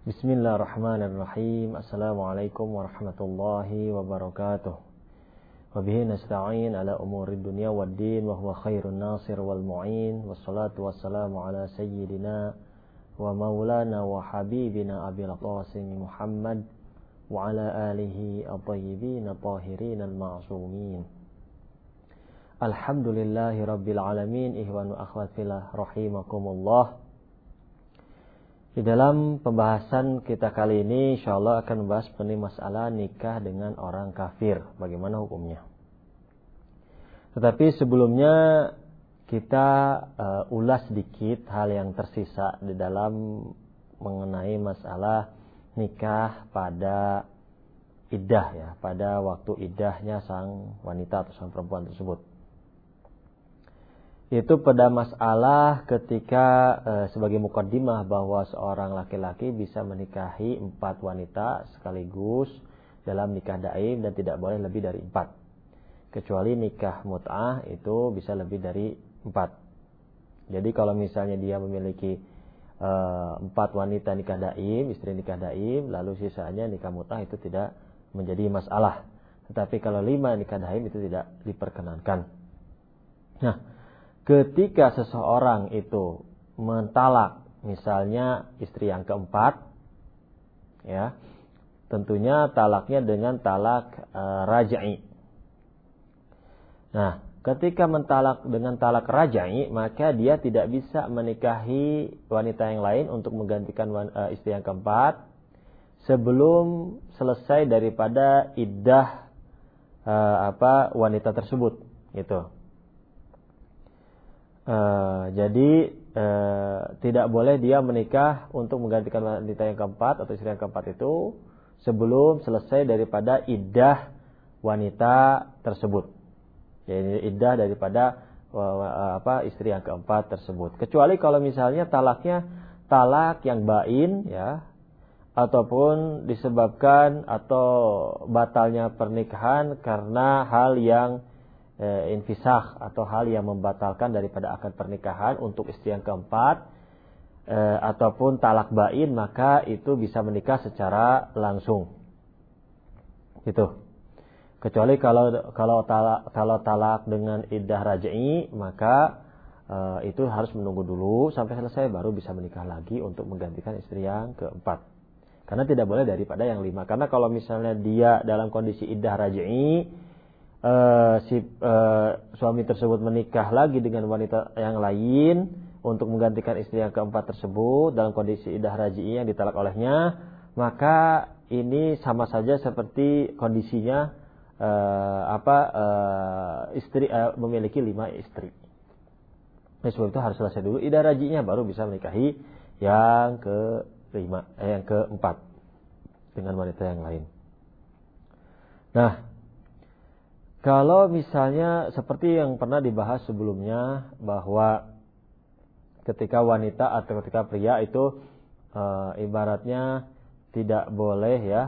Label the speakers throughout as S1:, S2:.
S1: Bismillahirrahmanirrahim. Assalamualaikum warahmatullahi wabarakatuh. Wabihi nasta'in ala umurid dunya waddin wa huwa khairun nasir wal mu'in. Wassalatu wassalamu ala sayyidina wa maulana wa habibina abil qasim Muhammad wa ala alihi at-tayyibin at-tahirin al-ma'sumin. Alhamdulillahi rabbil alamin. Ihwan wa akhwat fillah rahimakumullah. Di dalam pembahasan kita kali ini insyaallah akan membahas mengenai masalah nikah dengan orang kafir, bagaimana hukumnya. Tetapi sebelumnya kita ulas sedikit hal yang tersisa di dalam mengenai masalah nikah pada iddah ya, pada waktu iddahnya sang wanita atau sang perempuan tersebut. Itu pada masalah ketika sebagai mukaddimah bahwa seorang laki-laki bisa menikahi 4 wanita sekaligus dalam nikah daim dan tidak boleh lebih dari 4. Kecuali nikah mut'ah itu bisa lebih dari 4. Jadi kalau misalnya dia memiliki 4 wanita nikah daim, istri nikah daim, lalu sisanya nikah mut'ah itu tidak menjadi masalah. Tetapi kalau 5 nikah daim itu tidak diperkenankan. Nah, ketika seseorang itu mentalak misalnya istri yang keempat, ya, tentunya talaknya dengan talak raj'i. Nah, ketika mentalak dengan talak raj'i, maka dia tidak bisa menikahi wanita yang lain untuk menggantikan istri yang keempat sebelum selesai daripada iddah wanita tersebut, gitu. Jadi tidak boleh dia menikah untuk menggantikan wanita yang keempat atau istri yang keempat itu sebelum selesai daripada iddah wanita tersebut. Jadi iddah daripada istri yang keempat tersebut. Kecuali kalau misalnya talaknya talak yang bain ya, ataupun disebabkan atau batalnya pernikahan karena hal yang infisah atau hal yang membatalkan daripada akad pernikahan untuk istri yang keempat, ataupun talak bain, maka itu bisa menikah secara langsung gitu. Kecuali kalau talak dengan iddah raj'i, maka itu harus menunggu dulu sampai selesai baru bisa menikah lagi untuk menggantikan istri yang keempat. Karena tidak boleh daripada yang 5. Karena kalau misalnya dia dalam kondisi iddah raj'i, suami tersebut menikah lagi dengan wanita yang lain untuk menggantikan istri yang keempat tersebut dalam kondisi iddah raj'i yang ditalak olehnya, maka ini sama saja seperti kondisinya istri memiliki 5 istri. Nah, sebab itu harus selesai dulu iddah raj'inya baru bisa menikahi yang keempat dengan wanita yang lain. Nah, kalau misalnya seperti yang pernah dibahas sebelumnya bahwa ketika wanita atau ketika pria itu ibaratnya tidak boleh ya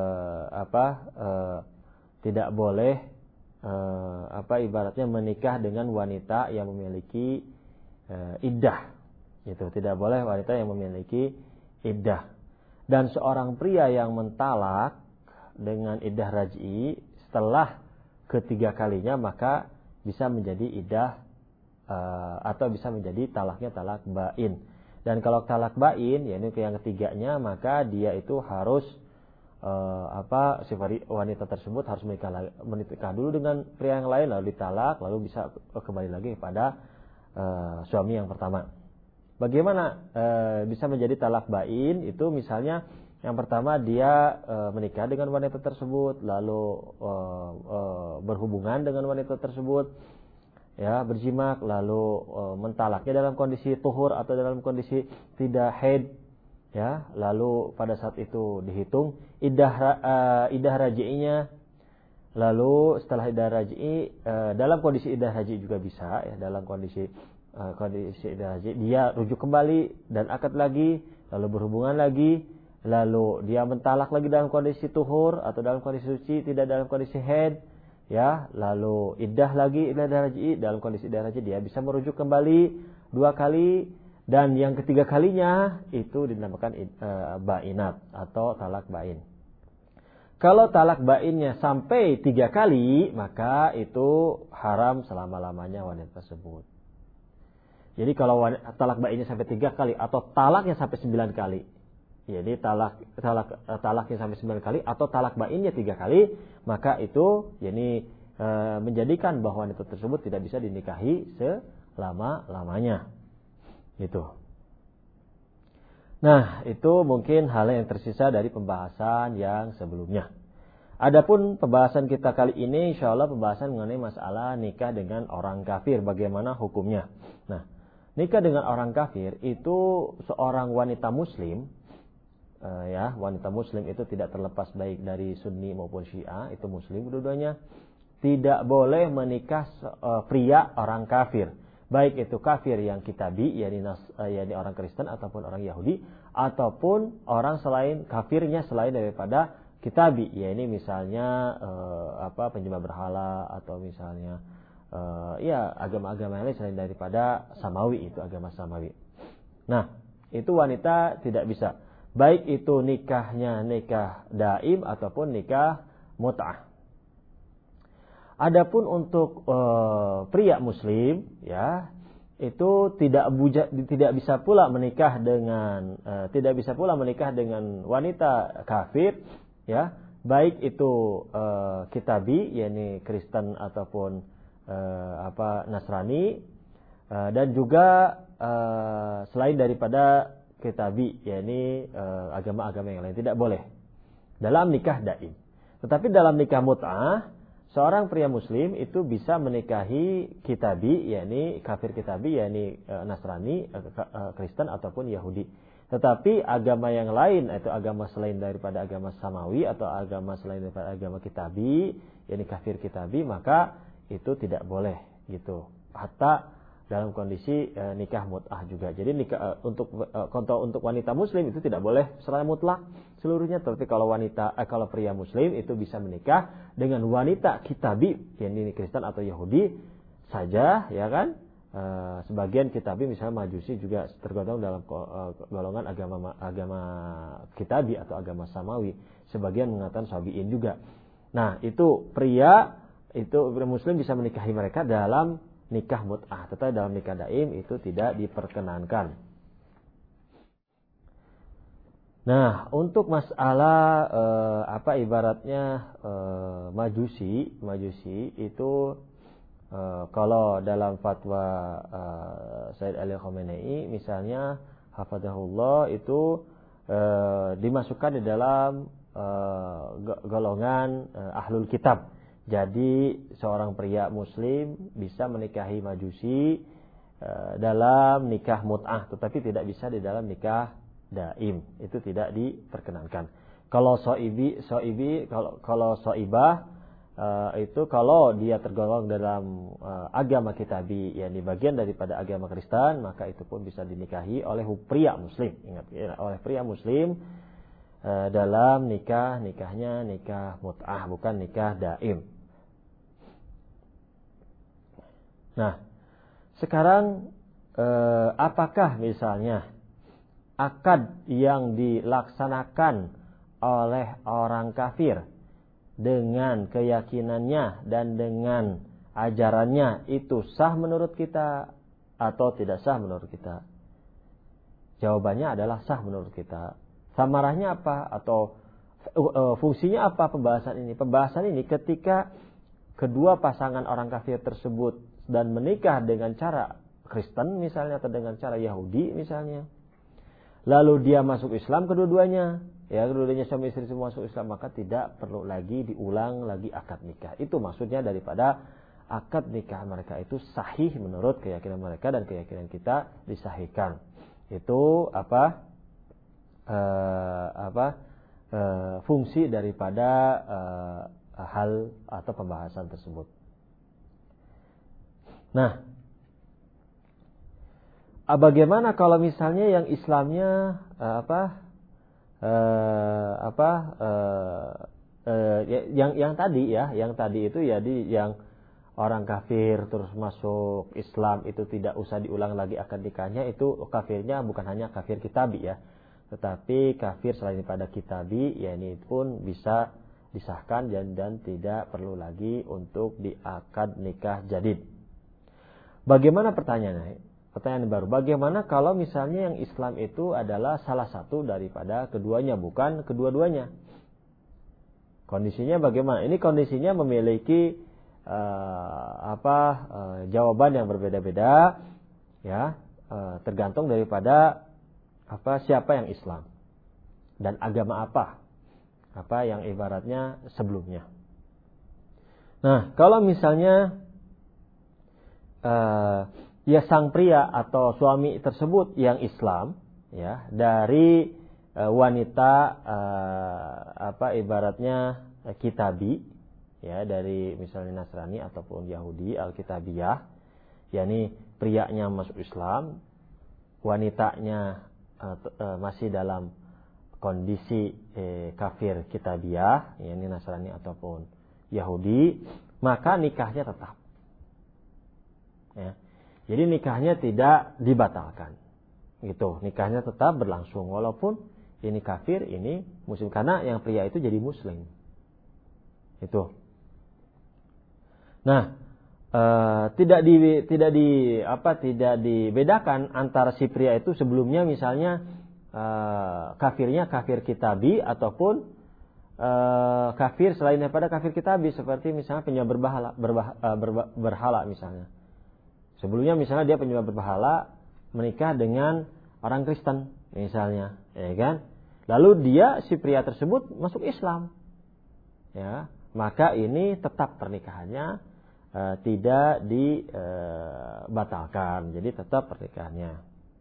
S1: tidak boleh ibaratnya menikah dengan wanita yang memiliki iddah. Gitu, tidak boleh wanita yang memiliki iddah. Dan seorang pria yang mentalak dengan iddah raj'i setelah ketiga kalinya maka bisa menjadi iddah atau bisa menjadi talaknya talak bain. Dan kalau talak bain, yaitu yang ketiganya, maka dia itu harus si wanita tersebut harus menikah dulu dengan pria yang lain lalu ditalak lalu bisa kembali lagi kepada suami yang pertama. Bagaimana bisa menjadi talak bain? Itu misalnya yang pertama dia menikah dengan wanita tersebut, lalu berhubungan dengan wanita tersebut, ya berjimak, lalu mentalaknya dalam kondisi tuhur atau dalam kondisi tidak haid, ya. Lalu pada saat itu dihitung iddah raj'inya. Lalu setelah iddah raj'i, dalam kondisi iddah raj'i juga bisa, ya, dalam kondisi iddah raj'i dia rujuk kembali dan akad lagi, lalu berhubungan lagi. Lalu dia mentalak lagi dalam kondisi tuhur atau dalam kondisi suci, tidak dalam kondisi haid, ya. Lalu iddah lagi, iddah raj'i, dalam kondisi iddah raj'i dia bisa merujuk kembali 2 kali Dan yang ketiga kalinya itu dinamakan ba'inat atau talak ba'in. Kalau talak ba'innya sampai 3 kali, maka itu haram selama-lamanya wanita tersebut. Jadi kalau talak ba'innya sampai 3 kali atau talaknya sampai 9 kali. Jadi talaknya sampai 9 kali atau talak ba'innya 3 kali, maka itu menjadikan bahwa wanita tersebut tidak bisa dinikahi selama-lamanya. Gitu. Nah, itu mungkin hal yang tersisa dari pembahasan yang sebelumnya. Adapun pembahasan kita kali ini insyaallah pembahasan mengenai masalah nikah dengan orang kafir, bagaimana hukumnya. Nah, nikah dengan orang kafir itu seorang wanita muslim, wanita muslim itu tidak terlepas baik dari Sunni maupun Syiah, itu muslim dua-duanya, tidak boleh menikah pria orang kafir. Baik itu kafir yang kitabi, yakni orang Kristen ataupun orang Yahudi, ataupun orang selain kafirnya selain daripada kitabi, yakni misalnya penyembah berhala atau misalnya agama-agama yang lain selain daripada Samawi, itu agama Samawi. Nah, itu wanita tidak bisa. Baik itu nikahnya nikah daim ataupun nikah mut'ah. Adapun untuk pria muslim, itu tidak bisa pula menikah dengan wanita kafir, baik itu kitabi, yakni Kristen ataupun Nasrani, dan juga selain daripada kitabi, yakni agama-agama yang lain, tidak boleh dalam nikah daim. Tetapi dalam nikah mut'ah, seorang pria muslim itu bisa menikahi kitabi, yakni kafir kitabi, yakni Nasrani, Kristen ataupun Yahudi. Tetapi agama yang lain, itu agama selain daripada agama Samawi atau agama selain daripada agama kitabi, yakni kafir kitabi, maka itu tidak boleh gitu. Hatta dalam kondisi nikah mut'ah juga. Jadi nikah untuk wanita muslim itu tidak boleh secara mutlak seluruhnya, tapi kalau pria muslim itu bisa menikah dengan wanita kitabi, yakni Kristen atau Yahudi saja, ya kan? Sebagian kitabi misalnya Majusi juga tergolong dalam golongan agama kitabi atau agama Samawi. Sebagian mengatakan Sabi'in juga. Nah, itu pria muslim bisa menikahi mereka dalam nikah mut'ah, tetapi dalam nikah daim itu tidak diperkenankan. Nah, untuk masalah ibaratnya Majusi itu kalau dalam fatwa Sayyid Ali Khamenei misalnya hafadzahullah itu dimasukkan di dalam golongan ahlul kitab. Jadi seorang pria muslim bisa menikahi Majusi dalam nikah mut'ah, tetapi tidak bisa di dalam nikah daim. Itu tidak diperkenankan. Kalau soibah itu kalau dia tergolong dalam agama kitabi, yakni bagian daripada agama Kristen, maka itu pun bisa dinikahi oleh pria muslim. Ingat, oleh pria muslim dalam nikahnya nikah mut'ah, bukan nikah daim. Nah, sekarang apakah misalnya akad yang dilaksanakan oleh orang kafir dengan keyakinannya dan dengan ajarannya itu sah menurut kita atau tidak sah menurut kita? Jawabannya adalah sah menurut kita. Samarahnya apa atau fungsinya apa pembahasan ini? Pembahasan ini ketika kedua pasangan orang kafir tersebut dan menikah dengan cara Kristen misalnya atau dengan cara Yahudi misalnya, lalu dia masuk Islam kedua-duanya, kedua-duanya suami istri semua masuk Islam, maka tidak perlu lagi diulang lagi akad nikah. Itu maksudnya daripada akad nikah mereka itu sahih menurut keyakinan mereka dan keyakinan kita disahihkan. Itu fungsi daripada hal atau pembahasan tersebut. Nah, bagaimana kalau misalnya yang Islamnya yang tadi itu jadi yang orang kafir terus masuk Islam itu tidak usah diulang lagi akad nikahnya, itu kafirnya bukan hanya kafir kitabi ya, tetapi kafir selain daripada kitabi, ya ini pun bisa disahkan dan tidak perlu lagi untuk diakad nikah jadid. Bagaimana pertanyaannya? Pertanyaan baru. Bagaimana kalau misalnya yang Islam itu adalah salah satu daripada keduanya, bukan kedua-duanya? Kondisinya bagaimana? Ini kondisinya memiliki jawaban yang berbeda-beda, ya, tergantung daripada siapa yang Islam dan agama apa yang ibaratnya sebelumnya. Nah, kalau misalnya ya sang pria atau suami tersebut yang Islam, ya, dari wanita ibaratnya kitabi, ya, dari misalnya Nasrani ataupun Yahudi Alkitabiyah, yakni prianya masuk Islam, wanitanya masih dalam kondisi kafir Kitabiyah, yakni Nasrani ataupun Yahudi, maka nikahnya tetap. Ya. Jadi nikahnya tidak dibatalkan. Gitu, nikahnya tetap berlangsung walaupun ini kafir, ini muslim, karena yang pria itu jadi muslim. Itu. Nah, tidak dibedakan antara si pria itu sebelumnya misalnya kafirnya kafir kitabi ataupun kafir selain daripada kafir kitabi, seperti misalnya penyembah berhala misalnya. Sebelumnya misalnya dia penyembah berhala menikah dengan orang Kristen misalnya, ya kan? Lalu dia si pria tersebut masuk Islam. Ya, maka ini tetap pernikahannya tidak dibatalkan, jadi tetap pernikahannya.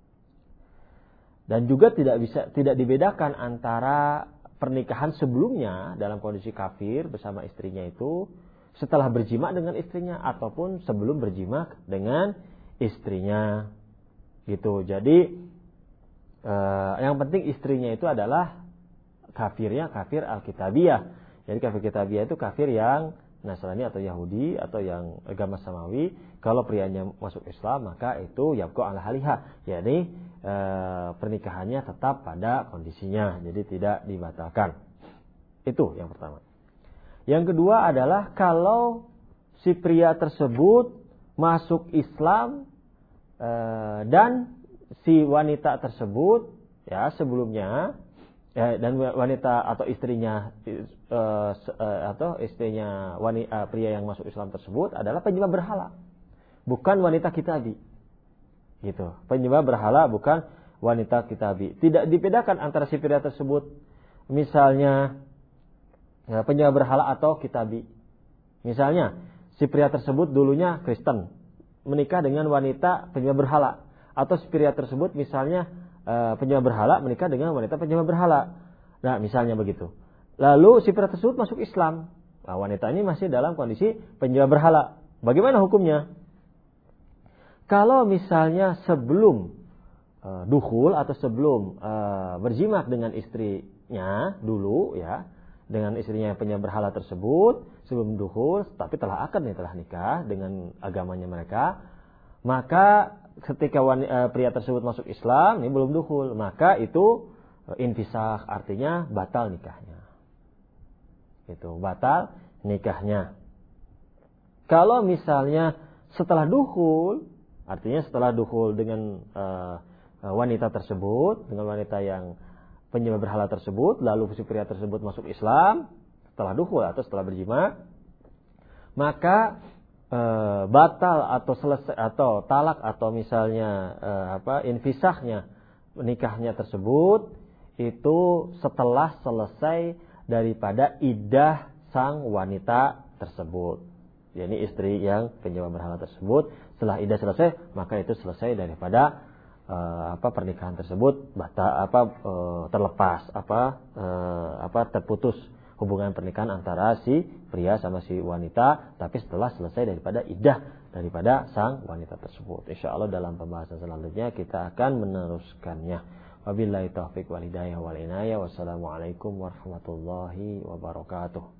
S1: Dan juga tidak dibedakan antara pernikahan sebelumnya dalam kondisi kafir bersama istrinya itu setelah berjima dengan istrinya ataupun sebelum berjima dengan istrinya, gitu. Jadi yang penting istrinya itu adalah kafirnya kafir Alkitabiyah. Jadi kafir Kitabiyah itu kafir yang Nasrani atau Yahudi atau yang agama samawi. Kalau prianya masuk Islam, maka itu yabqa ala haliha, yakni pernikahannya tetap pada kondisinya, jadi tidak dibatalkan. Itu yang pertama. Yang kedua adalah kalau si pria tersebut masuk Islam dan si wanita tersebut, ya, sebelumnya, dan wanita atau istrinya pria yang masuk Islam tersebut adalah penyembah berhala, bukan wanita kitabi, gitu. Penyembah berhala bukan wanita kitabi. Tidak dibedakan antara si pria tersebut misalnya penyembah berhala atau kitabi. Misalnya si pria tersebut dulunya Kristen menikah dengan wanita penyembah berhala, atau si pria tersebut misalnya penyembah berhala menikah dengan wanita penyembah berhala. Nah, misalnya begitu. Lalu si pria tersebut masuk Islam. Nah, wanita ini masih dalam kondisi penyembah berhala. Bagaimana hukumnya? Kalau misalnya sebelum dukhul atau sebelum berjimak dengan istrinya dulu, ya, dengan istrinya penyembah berhala tersebut sebelum dukhul, tapi telah akad nih, telah nikah dengan agamanya mereka, maka ketika pria tersebut masuk Islam, ini belum dukhul, maka itu infisakh, artinya batal nikahnya. Itu batal nikahnya. Kalau misalnya setelah dukhul, artinya setelah dukhul dengan wanita tersebut, dengan wanita yang penyembah berhala tersebut, lalu si pria tersebut masuk Islam setelah dukhul atau setelah berjima, maka batal atau selesai atau talak atau misalnya infisahnya nikahnya tersebut itu setelah selesai daripada iddah sang wanita tersebut, yakni istri yang penyembah berhala tersebut. Setelah iddah selesai, maka itu selesai daripada pernikahan tersebut terlepas terputus hubungan pernikahan antara si pria sama si wanita, tapi setelah selesai daripada iddah daripada sang wanita tersebut. Insyaallah dalam pembahasan selanjutnya kita akan meneruskannya. Wabillahi taufiq wal hidayah wal inayah. Wassalamualaikum warahmatullahi wabarakatuh.